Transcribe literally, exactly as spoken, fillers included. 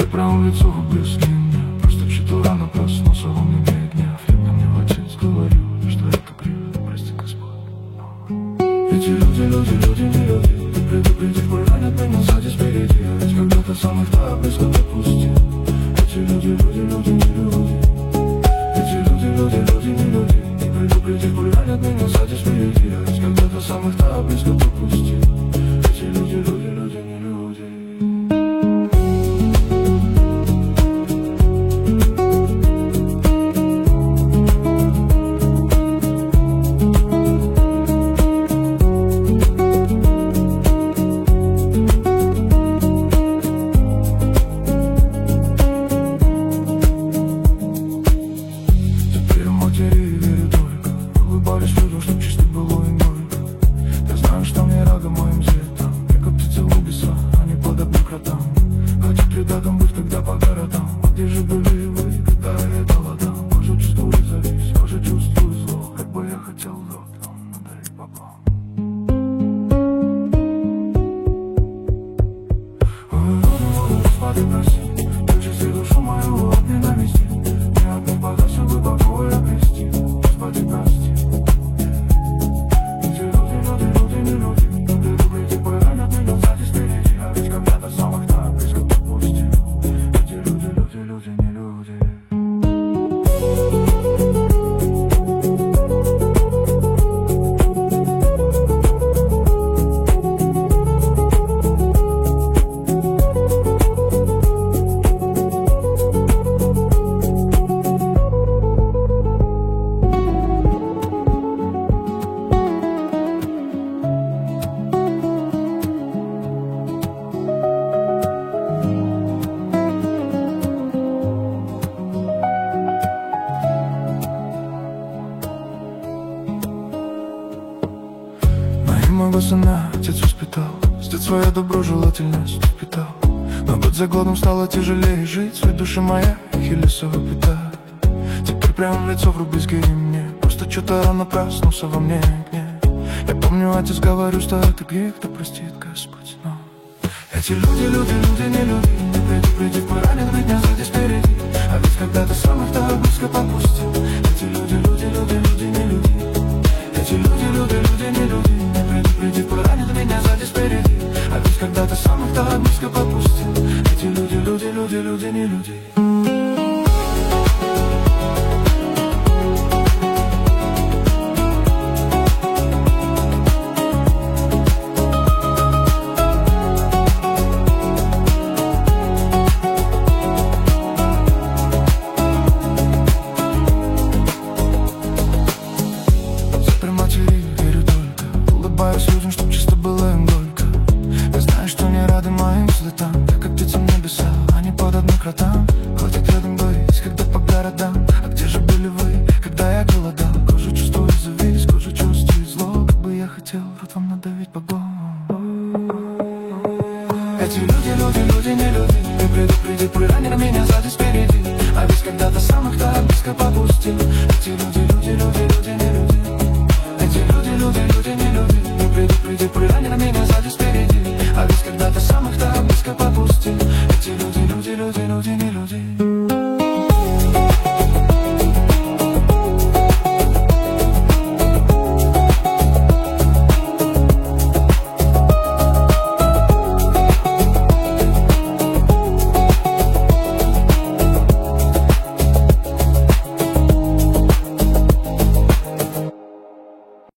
прямо в лицо близки мне. Просто чуть рано проснулся, во мне веет гнев. Я по мне в отец говорю, что это криво, прости, Господь. Эти люди, люди, люди, не люди. Ты предупреди, поранят меня сзади, спереди. А ведь когда-то сам их так близко допустил. Эти люди, люди, люди, не люди. Эти люди, люди, люди, не люди. Не предупреди, поранят меня сзади, спереди. А ведь когда-то сам их так близко допустил. Эти люди, люди, люди, не люди. Рядом быть, когда по городам. Где же были вы, когда я голодал? Кожу чувствую зависть, кожу чувствую зло. Как бы я хотел золотом надавить баблом. Господи, прости, вычисти душу мою от ненависти. Не от неподачи бы покой обрести. Господи, прости. Эти люди, люди, люди, не люди. Предупреди, поранят меня сзади, спереди. А ведь когда-то самых так близко. Люди, не люди. Моего сына отец воспитал, с детства я доброжелательность впитал. Но год за годом стало тяжелее жить, свой душа моя ахиллесова пята. Теперь прямо в лицо врубись, гири мне. Просто что-то рано проснулся во мне гнев. Я помню, отец говорю, что это грех, да простит Господь. Но эти люди, люди, люди, не люди. Не предупреди, поранят меня сзади, спереди. А ведь когда-то сам их так близко попустил. Эти люди, люди, люди, люди, не люди. Эти люди, люди, люди, не люди. Предупреди, поранит меня сзади, спереди. А ведь когда-то сам их так близко попустил. Эти люди, люди, люди, люди, не люди. Улыбаюсь людям, чтоб чисто было им горько. Я знаю, что не рады моим взлетам. Я как птица в небеса, а не под одной кротам. Хватит рядом быть, когда по городам. А где же были вы, когда я голодал? Кожу чувствую зависть, кожу чувствую зло. Как бы я хотел рот вам надавить по голову. Эти люди, люди, люди, не люди. Не предупреди, поранили меня сзади, спереди. А ведь когда-то сам их так близко попустил. Эти люди, люди, люди, люди, не люди. Эти люди, люди, люди, не люди. Не предупреди, поранили